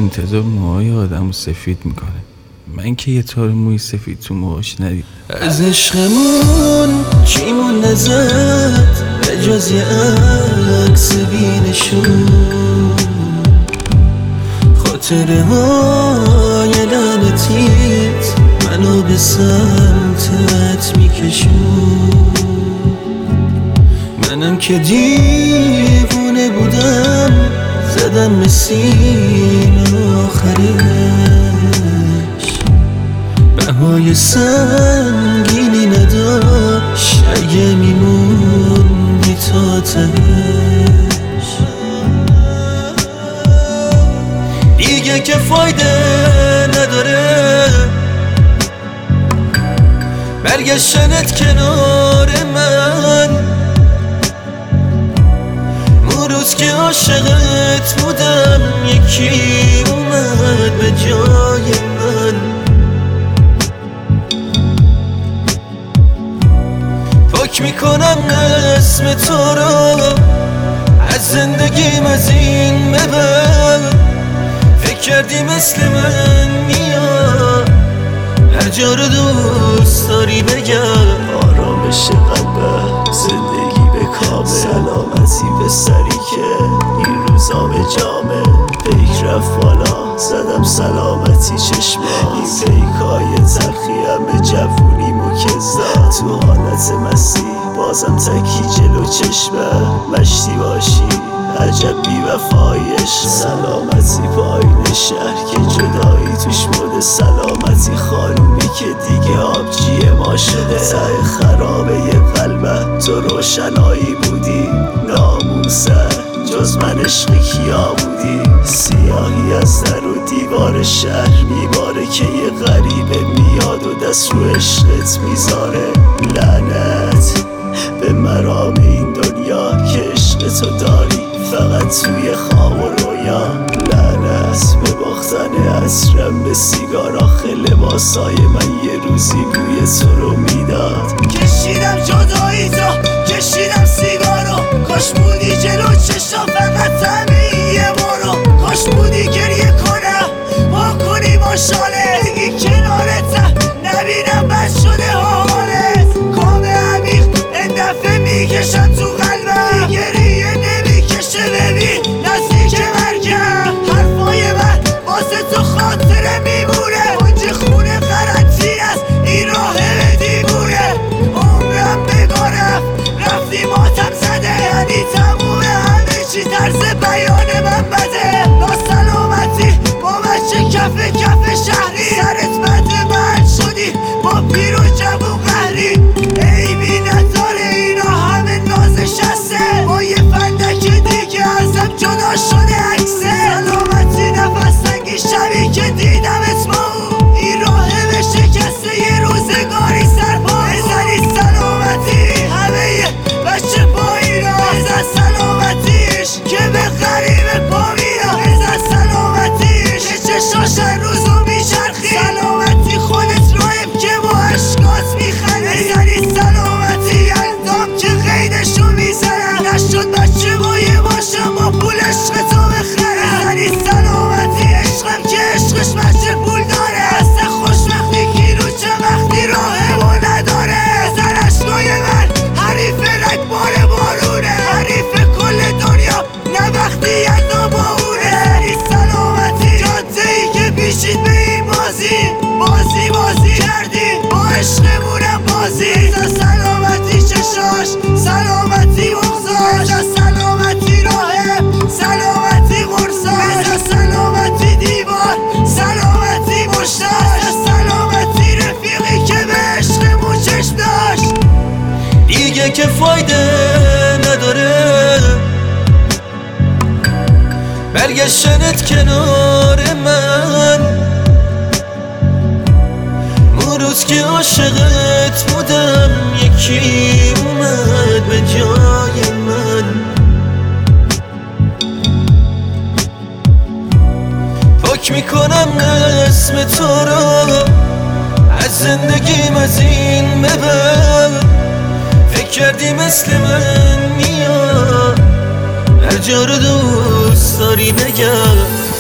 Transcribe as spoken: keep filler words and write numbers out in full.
انتظار موهای آدم رو سفید میکنه. من که یه تار موی سفید تو موهاش ندید. از عشقمون چی مونده زد به جز یه عکس بینشون، خاطره های لعنتیت منو به سمتت میکشون. منم که دیوونه بودم زدم مسین آخرش، بهای سنگینی نداشت اگه میموندی تا تهش. دیگه که فایده نداره برگشتنت کنار من، اون روز که عاشقت بودم یکی اومد به جای من. پاک میکنم اسم تو رو از زندگیم، از این به بعد فکر کردی مثل من میاد هر جا رو دوست داری بگم. آرامش قلبه، زندگی به کامه، سلامتی به سری که این روزا به جامه. پیک رفت بالا زدم سلامتی چشما، این پیکای تلخی همه جوونی مکزد. تو حالت مسیح بازم تکی جلو چشمه، مشتی باشی عجب بی وفایش. سلامتی پایین شهر که جدایی توش مده، سلامتی خانومی که دیگه آبجی ما شده. ته خرابه یه قلبه تو روشنایی بودی، ناموسه جز من عشق کیا بودی. سیاهی از در و دیوار شهر میباره که یه غریبه میاد و دست رو عشقت میذاره. لعنت به مرام این دنیا که عشق تو داری فقط توی خواب و رویا. لعنت به باختن عصرم به سیگار، آخه لباسای من یه روزی بوی تو رو میداد. کشیدم جدایی تو، کشیدم سیگارو، کاش بودی جلو چشم فقط همه یه بارو. کاش بودی گریه کنم با کنی با شاله، بگی کنارتم نبینم بد شده حالت. کام عمیق این دفعه میکشم تو قلبم، گریه نمیکشه ببین نزدیک مرگم. حرفای من واسه تو خاطره میمونه، اونجا خونه غلطی است این راه به دیوونه. عمرم بگارم رفتی ماتم زده، یعنی تمومه همه چی طرز بیان من بده. ناسلامتی با بچه کف کف شهری، سرت بد من شدی با پیر و جوون قهری. عیبی نداره اینا همه نازشسته، با یه فندک دیگه ازم جدا شده عکسه. سلامتی نفس تنگی شبی که دیدمت با اون، این راهه به شکسته یه روزگاری سرپا. بزنی سلامتی همه یه بچه پایینا، بزن سلامتیش که به غریب پا میرا. بزن سلامتیش که چشاش هر روزو میچرخی. سلامتی خودت رایم که با عشقات میخنی. بزنی سلامتی اندام که قیدشو میزنم، نشد بچه بایه باشم با پول عشق تو بخرم. بزنی سلامتی عشقم که عشقش بچه پول داره، هست خوشبختی کیلو چه وقتی راهه و نداره. بزن عشقای من حریف رگبار بارونه، حریف کل دنیا نه وقتی یزا با اونه. بزنی سلامتی جاده ای که پیشید به این بازی، بازی بازی کردی با عشقمونم بازی. بزن سلامتی چشاش، سلامتی مغزاش، بزن سلامتی راهه، سلامتی قرصاش، بزن سلامتی دیوار، سلامتی مشتاش، بزن سلامتی رفیقی که به عشقمون چشم داشت. دیگه که فایده نداره برگشتنت کنار من، اون روز که عاشقت بودم یکی اومد به جای من. پاک میکنم اسم تو رو از زندگیم، از این به بعد فکر کردی مثل من میاد هر جا رو دوست داری بگم.